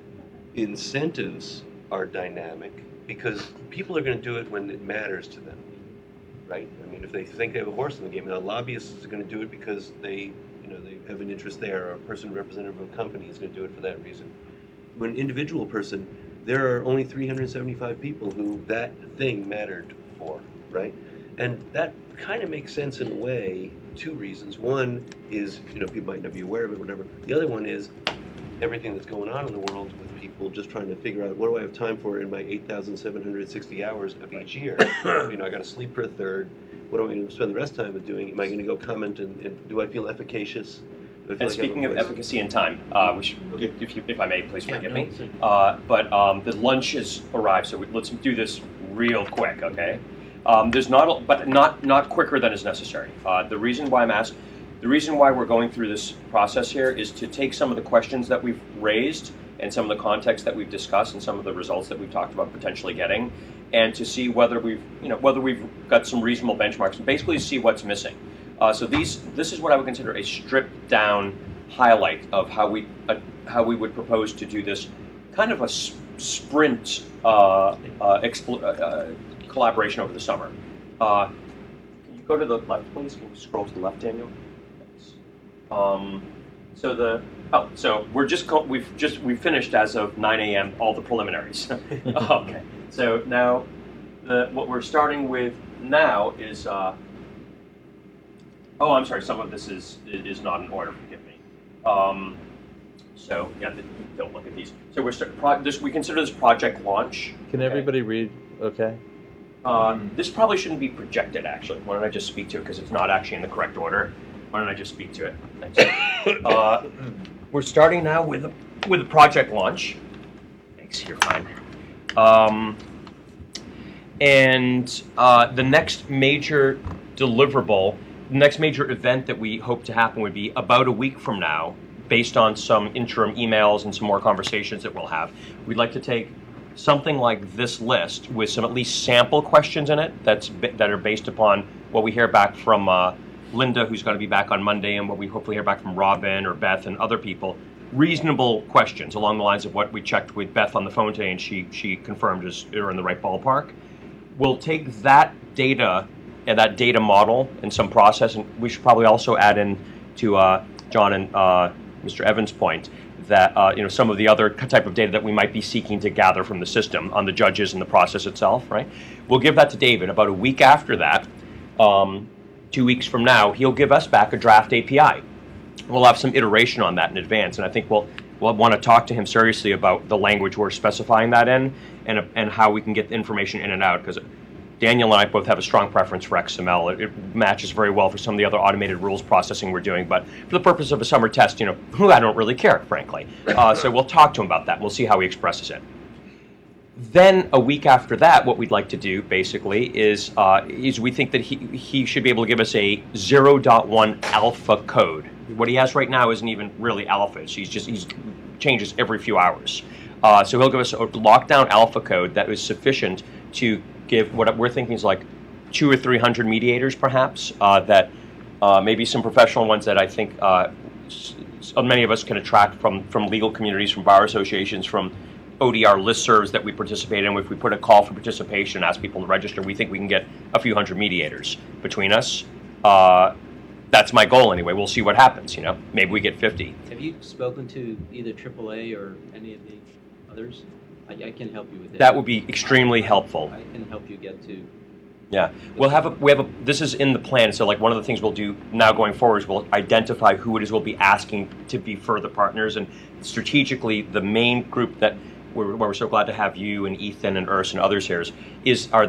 incentives are dynamic because people are going to do it when it matters to them, right? I mean, if they think they have a horse in the game, now lobbyists are going to do it because they have an interest there, or a person representative of a company is going to do it for that reason. When an individual person, there are only 375 people who that thing mattered for, right? And that kind of makes sense in a way, 2 reasons. One is, people might not be aware of it, whatever. The other one is everything that's going on in the world with people just trying to figure out what do I have time for in my 8,760 hours of each year. I got to sleep for a third. What am I going to spend the rest of the time doing? Am I going to go comment and do I feel efficacious? Do I feel And like speaking I have of a voice? efficacy and time, which, if I may, please forgive me. no, But the lunch has arrived, so let's do this real quick, okay? There's not quicker than is necessary. The reason why we're going through this process here is to take some of the questions that we've raised and some of the context that we've discussed and some of the results that we've talked about potentially getting, and to see whether we've got some reasonable benchmarks, and basically see what's missing. So this is what I would consider a stripped down highlight of how we would propose to do this kind of a sprint collaboration over the summer. Can you go to the left, please? Can you scroll to the left, Daniel? So we've finished as of 9 a.m. all the preliminaries. Okay. So now what we're starting with now is I'm sorry. Some of this is not in order. Forgive me. So yeah, don't look at these. So we consider this project launch. Can everybody read? Okay. This probably shouldn't be projected, actually. Why don't I just speak to it, because it's not actually in the correct order. Why don't I just speak to it? Thanks. We're starting now with a project launch. Thanks, you're fine. And the next major deliverable, the next major event that we hope to happen would be about a week from now, based on some interim emails and some more conversations that we'll have. We'd like to take something like this list with some at least sample questions in it that are based upon what we hear back from Linda, who's going to be back on Monday, and what we hopefully hear back from Robin or Beth and other people. Reasonable questions along the lines of what we checked with Beth on the phone today, and she confirmed are in the right ballpark. We'll take that data and that data model and some process, and we should probably also add in to John and Mr. Evans' point that some of the other type of data that we might be seeking to gather from the system on the judges and the process itself, right? We'll give that to David. About a week after that, 2 weeks from now, he'll give us back a draft API. We'll have some iteration on that in advance, and I think we'll want to talk to him seriously about the language we're specifying that in and how we can get the information in and out, because Daniel and I both have a strong preference for XML. It matches very well for some of the other automated rules processing we're doing, but for the purpose of a summer test, I don't really care, frankly. So we'll talk to him about that. We'll see how he expresses it. Then a week after that, what we'd like to do basically is we think that he should be able to give us a 0.1 alpha code. What he has right now isn't even really alpha. He's changes every few hours. So he'll give us a lockdown alpha code that is sufficient to give what we're thinking is like 200 or 300 mediators, perhaps. That maybe some professional ones that I think many of us can attract from legal communities, from bar associations, from ODR listservs that we participate in. If we put a call for participation, ask people to register, we think we can get a few hundred mediators between us. That's my goal anyway. We'll see what happens. Maybe we get 50. Have you spoken to either AAA or any of the others? I can help you with that. That would be extremely helpful. I can help you get to. Yeah, this is in the plan. So like one of the things we'll do now going forward is we'll identify who it is we'll be asking to be further partners, and strategically the main group that we're so glad to have you and Ethan and Urs and others here are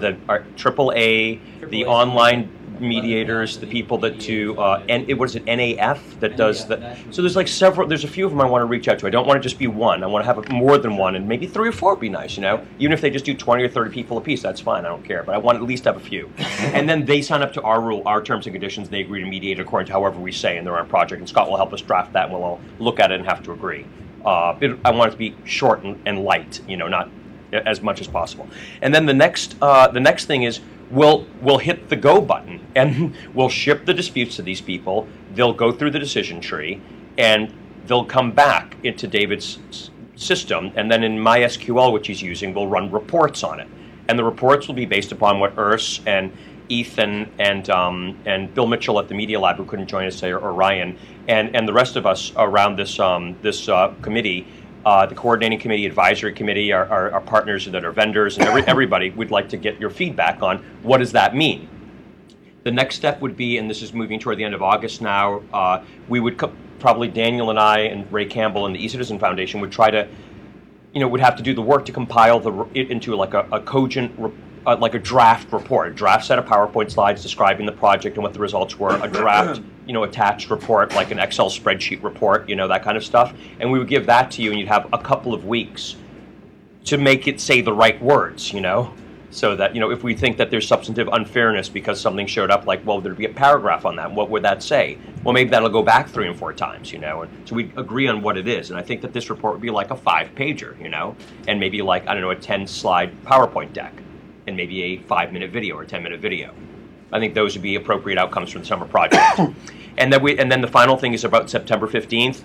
AAA, the online mediators, the people that do, what is it, NAF that does that. So there's like there's a few of them I want to reach out to. I don't want to just be one. I want to have more than one, and maybe 3 or 4 would be nice, Even if they just do 20 or 30 people a piece, that's fine. I don't care. But I want to at least have a few. And then they sign up to our terms and conditions. They agree to mediate according to however we say in their own project. And Scott will help us draft that, and we'll all look at it and have to agree. I want it to be short and light, not as much as possible. And then the next thing is we'll hit the go button, and we'll ship the disputes to these people. They'll go through the decision tree, and they'll come back into David's system, and then in MySQL, which he's using, we'll run reports on it. And the reports will be based upon what Urs and Ethan and Bill Mitchell at the Media Lab, who couldn't join us today, or Ryan, and the rest of us around this committee, the coordinating committee, advisory committee, our partners that are vendors, and everybody would like to get your feedback on what does that mean. The next step would be, and this is moving toward the end of August now, we would probably Daniel and I and Ray Campbell and the eCitizen Foundation would try to, would have to do the work to compile it into like a cogent like a draft report, a draft set of PowerPoint slides describing the project and what the results were, a draft, attached report, like an Excel spreadsheet report, that kind of stuff. And we would give that to you, and you'd have a couple of weeks to make it say the right words, so that, if we think that there's substantive unfairness because something showed up, like, well, there'd be a paragraph on that. What would that say? Well, maybe that'll go back 3 and 4 times, and so we agree on what it is. And I think that this report would be like a 5-pager, and maybe like, a 10-slide PowerPoint deck, and maybe a 5-minute video or 10-minute video. I think those would be appropriate outcomes for the summer project. And then the final thing is about September 15th,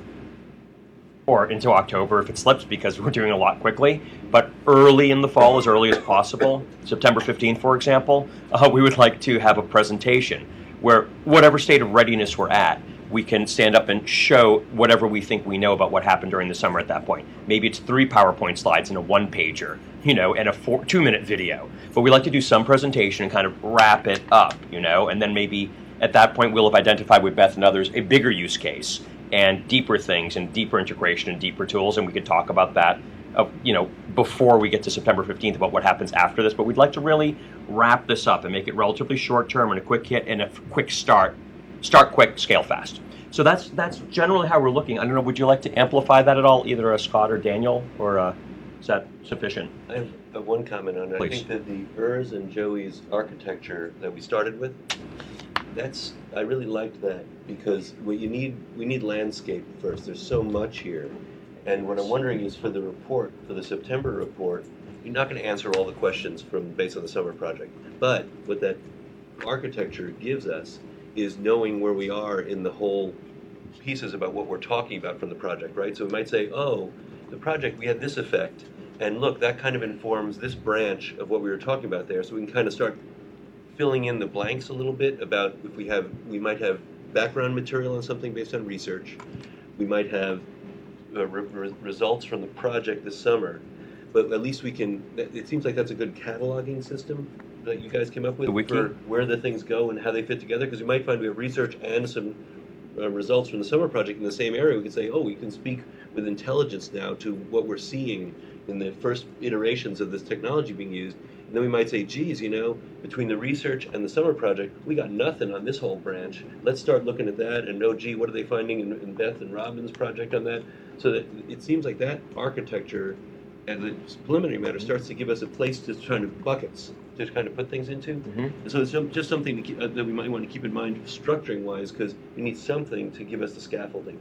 or into October if it slips, because we're doing a lot quickly. But early in the fall, as early as possible, September 15th, for example, we would like to have a presentation where whatever state of readiness we're at, we can stand up and show whatever we think we know about what happened during the summer at that point. Maybe it's 3 PowerPoint slides and a 1-pager, and a 2-minute video. But we like to do some presentation and kind of wrap it up, and then maybe at that point we'll have identified with Beth and others a bigger use case and deeper things and deeper integration and deeper tools, and we could talk about that, before we get to September 15th about what happens after this. But we'd like to really wrap this up and make it relatively short term and a quick hit and a quick start. Start quick, scale fast. So that's generally how we're looking. I don't know, would you like to amplify that at all, either Scott or Daniel, or is that sufficient? I have one comment on it. Please. I think that the Urs and Joey's architecture that we started with, I really liked that, because we need landscape first. There's so much here. And what I'm wondering is for the September report, you're not going to answer all the questions based on the summer project. But what that architecture gives us is knowing where we are in the whole pieces about what we're talking about from the project, right? So we might say, the project, we had this effect, and look, that kind of informs this branch of what we were talking about there. So we can kind of start filling in the blanks a little bit about if we might have background material on something based on research. We might have results from the project this summer, but at least it seems like that's a good cataloging system that you guys came up with for where the things go and how they fit together, because we might find we have research and some results from the summer project in the same area. We can say, we can speak with intelligence now to what we're seeing in the first iterations of this technology being used. And then we might say, geez, between the research and the summer project, we got nothing on this whole branch. Let's start looking at that and know, what are they finding in Beth and Robin's project on that? So that it seems like that architecture as a preliminary matter, starts to give us a place to kind of buckets to kind of put things into. And so it's just something to keep, that we might want to keep in mind structuring wise, because we need something to give us the scaffolding.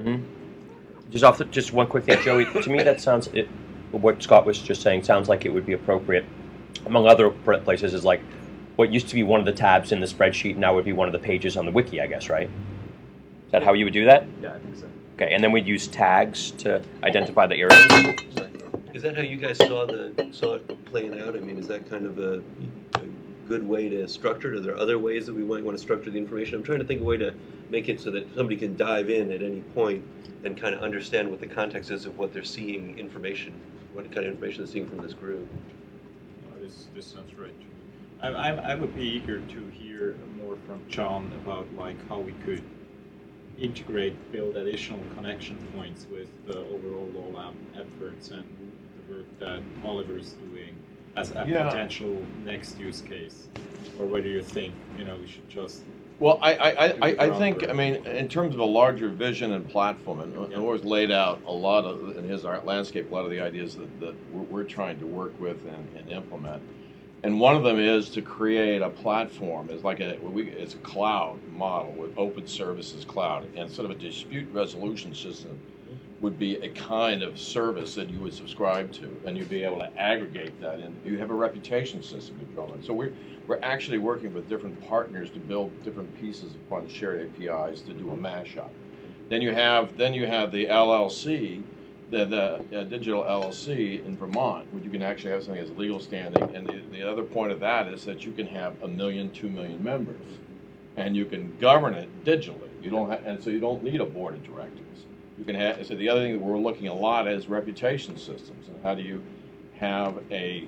Just one quick thing, Joey. To me, that sounds what Scott was just saying sounds like it would be appropriate, among other places, is like what used to be one of the tabs in the spreadsheet now would be one of the pages on the wiki, I guess, right? Is that how you would do that? Yeah, I think so. Okay, and then we'd use tags to identify the areas. Is that how you guys saw it playing out? I mean, is that kind of a good way to structure it? Are there other ways that we might want to structure the information? I'm trying to think of a way to make it so that somebody can dive in at any point and kind of understand what the context is of what they're seeing what kind of information they're seeing from this group. This sounds right. I would be eager to hear more from John about like how we could build additional connection points with the overall LOLAM efforts and the work that Oliver is doing as a potential next use case, or whether you think we should just. Well, I think, I mean, in terms of a larger vision and platform, and Orr's laid out a lot of, in his art landscape, a lot of the ideas that we're trying to work with and implement. And one of them is to create a platform. It's a cloud model with open services cloud, and sort of a dispute resolution system would be a kind of service that you would subscribe to, and you'd be able to aggregate that, and you have a reputation system to build on. So we're actually working with different partners to build different pieces upon shared APIs to do a mashup. Then you have the LLC, the digital LLC in Vermont, where you can actually have something as legal standing. And the other point of that is that you can have 1 million, 2 million members, and you can govern it digitally. So you don't need a board of directors. You can have. So the other thing that we're looking a lot at is reputation systems, and how do you have a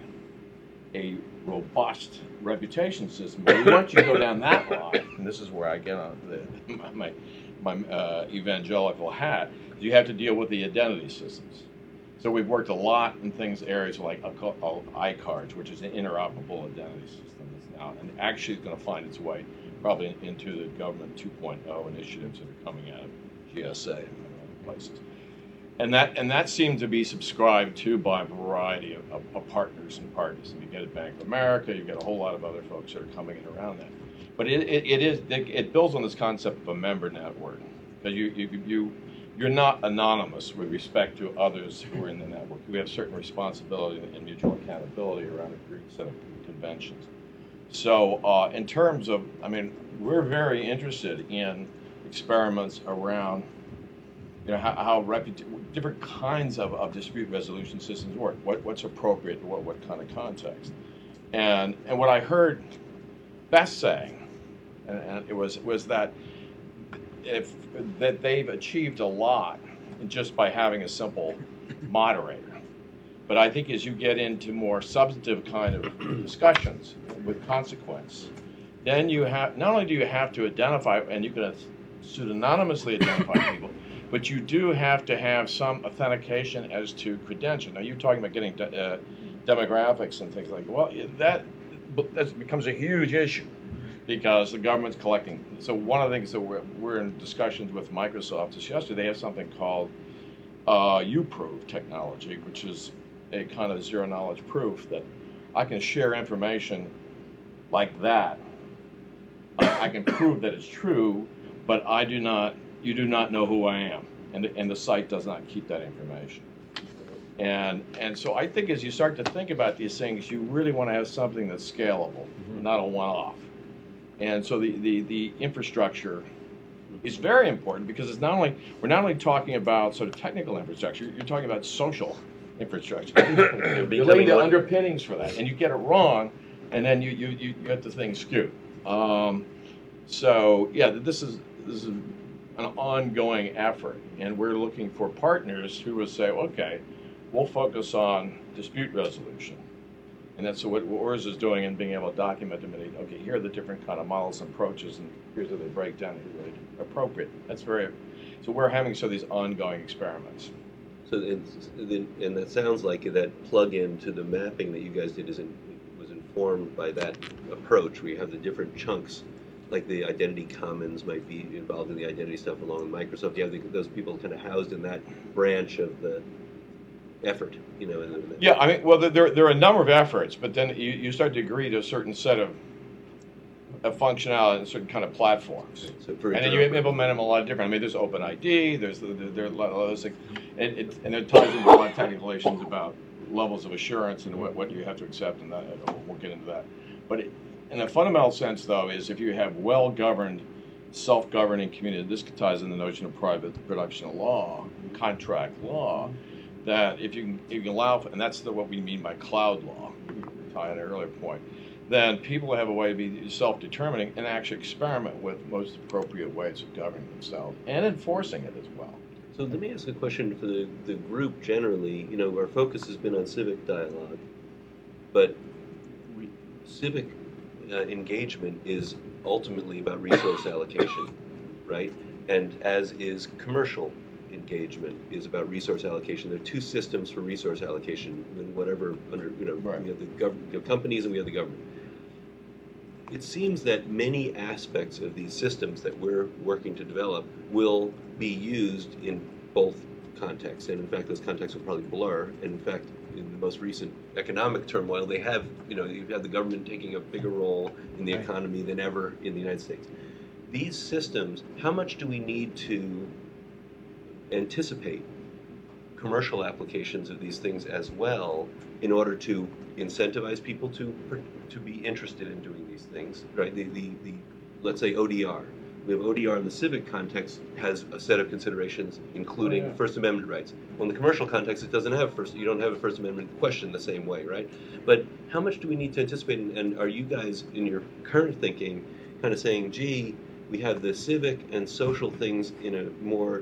robust reputation system? But once you go down that line, and this is where I get on my evangelical hat, you have to deal with the identity systems. So we've worked a lot in areas like iCards, which is an interoperable identity system that's now, and actually is going to find its way probably into the government 2.0 initiatives that are coming out of GSA and other places. And that seemed to be subscribed to by a variety of partners and parties. And you get at Bank of America, you get a whole lot of other folks that are coming in around that. But it builds on this concept of a member network, because you're not anonymous with respect to others who are in the network. We have certain responsibility and mutual accountability around a great set of conventions. So in terms of, we're very interested in experiments around how different kinds of dispute resolution systems work. What's appropriate, what kind of context. And what I heard Beth say, and it was that that they've achieved a lot just by having a simple moderator. But I think as you get into more substantive kind of discussions with consequence, then you have, not only do you have to identify, and you can pseudonymously identify people, but you do have to have some authentication as to credential. Now, you're talking about getting demographics and things like that. Well, that becomes a huge issue, because the government's collecting. So one of the things that we're in discussions with Microsoft is yesterday they have something called UProve technology, which is a kind of zero knowledge proof that I can share information like that. I can prove that it's true, but you do not know who I am, and the site does not keep that information. And so I think as you start to think about these things, you really want to have something that's scalable, not a one-off. And so the infrastructure is very important, because we're not only talking about sort of technical infrastructure, you're talking about social infrastructure. You're laying the underpinnings for that, and you get it wrong, and then you get the thing skewed. So yeah, this is an ongoing effort, and we're looking for partners who will say, okay, we'll focus on dispute resolution. And that's what ORS is doing, and being able to document them. And okay, here are the different kind of models and approaches, and here's how they break down. Here's really appropriate. So we're having these ongoing experiments. So and that sounds like that plug-in to the mapping that you guys did was informed by that approach, where you have the different chunks, like the identity commons might be involved in the identity stuff along with Microsoft. You have those people kind of housed in that branch of the effort, Yeah, I mean, well, there are a number of efforts, but then you start to agree to a certain set of functionality and certain kind of platforms. So and then you implement them a lot of different. I mean, there's OpenID, there are a lot of those things, and it ties into a lot of technical issues about levels of assurance and what you have to accept, and that we'll get into that. But in a fundamental sense, though, is if you have well-governed, self-governing community, this ties in the notion of private production law, contract law, that if you can allow, and that's what we mean by cloud law, to tie in an earlier point, then people have a way to be self-determining and actually experiment with most appropriate ways of governing themselves and enforcing it as well. So let me ask a question for the group generally. Our focus has been on civic dialogue, but civic engagement is ultimately about resource allocation, right? And as is commercial engagement is about resource allocation. There are two systems for resource allocation, and whatever Right. we have companies and we have the government. It seems that many aspects of these systems that we're working to develop will be used in both contexts, and in fact, those contexts will probably blur. And in fact, in the most recent economic turmoil, they have, you've had the government taking a bigger role in the economy than ever in the United States. These systems, how much do we need to anticipate commercial applications of these things as well in order to incentivize people to be interested in doing these things, right? The let's say ODR. We have ODR in the civic context has a set of considerations, including First Amendment rights. Well, in the commercial context, it doesn't have you don't have a First Amendment question the same way, right? But how much do we need to anticipate? And are you guys, in your current thinking, kind of saying, gee, we have the civic and social things in a more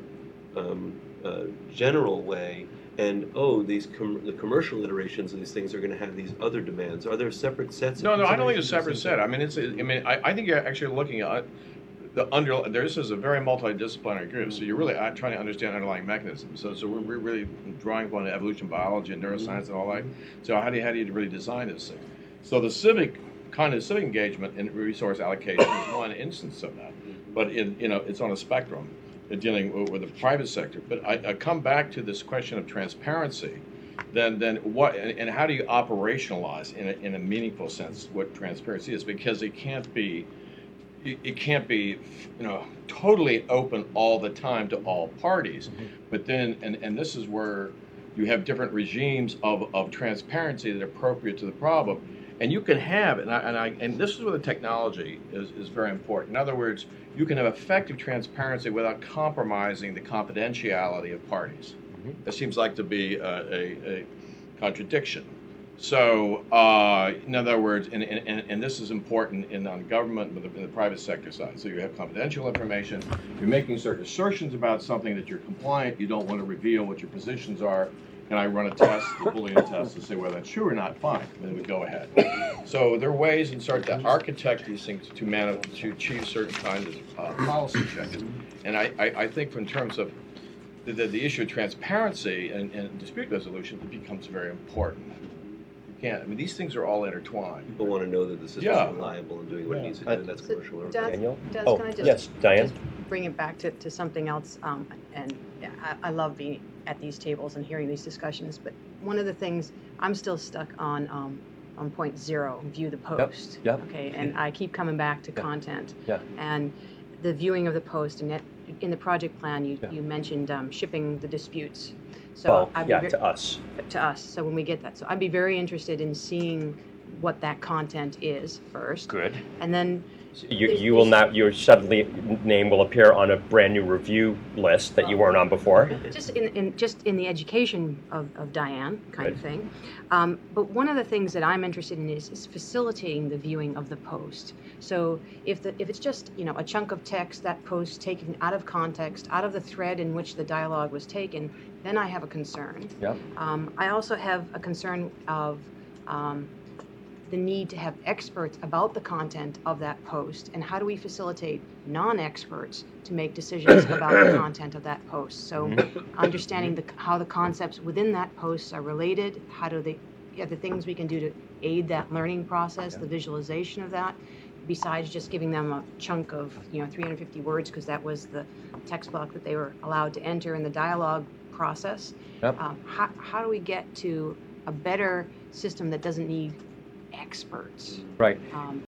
general way, and the commercial iterations of these things are going to have these other demands? Are there separate sets? No, I don't think it's a separate set. I mean, I think you're actually looking at this is a very multidisciplinary group, so you're really trying to understand underlying mechanisms. So we're really drawing upon evolution biology and neuroscience and all that. So how do you really design this thing? So the civic engagement and resource allocation is one instance of that, but it's on a spectrum, dealing with the private sector. But I come back to this question of transparency. Then what and how do you operationalize in a meaningful sense what transparency is? Because it can't be totally open all the time to all parties. But then and this is where you have different regimes of transparency that are appropriate to the problem. And you can have, and this is where the technology is very important. In other words, you can have effective transparency without compromising the confidentiality of parties. That seems like to be a contradiction. So, in other words, and this is important in the government, but in the private sector side. So you have confidential information. You're making certain assertions about something that you're compliant. You don't want to reveal what your positions are. And I run a test, a Boolean test, to say whether that's true or not. Fine, then we go ahead. So there are ways and start to architect these things to achieve certain kinds of policy check. And I think, in terms of the issue of transparency and dispute resolution, it becomes very important. These things are all intertwined. People want to know that the system is reliable and doing what it needs to do, and that's commercial. Daniel? Can I just, yes, Diane? just bring it back to something else? And I love being at these tables and hearing these discussions, but one of the things I'm still stuck on point 0, view the post. Yep. Okay, and I keep coming back to content. Yeah. And the viewing of the post, and in the project plan, you mentioned shipping the disputes. So to us. To us. So when we get that, so I'd be very interested in seeing what that content is first. Good. And then your suddenly name will appear on a brand new review list that you weren't on before. Just in the education of Diane kind of thing. But one of the things that I'm interested in is facilitating the viewing of the post. So if it's just a chunk of text, that post taken out of context, out of the thread in which the dialogue was taken, then I have a concern. Yep. I also have a concern of the need to have experts about the content of that post, and how do we facilitate non-experts to make decisions about the content of that post. So understanding how the concepts within that post are related, how do they, the things we can do to aid that learning process, the visualization of that, besides just giving them a chunk of 350 words, because that was the text block that they were allowed to enter, and the dialogue process. Yep. How do we get to a better system that doesn't need experts? Right.